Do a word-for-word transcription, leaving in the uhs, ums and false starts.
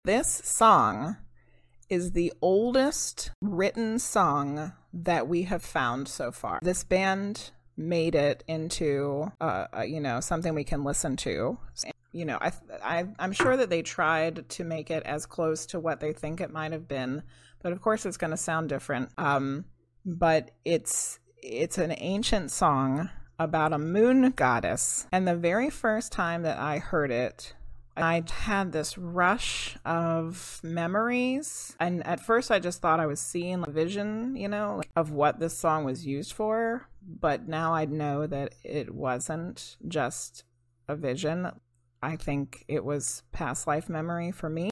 This song is the oldest written song that we have found so far. This band made it into, uh, uh, you know, something we can listen to. You know, I, I, I'm sure that they tried to make it as close to what they think it might have been, but of course it's going to sound different. Um, but it's it's an ancient song about a moon goddess, and the very first time that I heard it, I had this rush of memories. And at first I just thought I was seeing a vision, you know, of what this song was used for. But now I know that it wasn't just a vision. I think it was past life memory for me.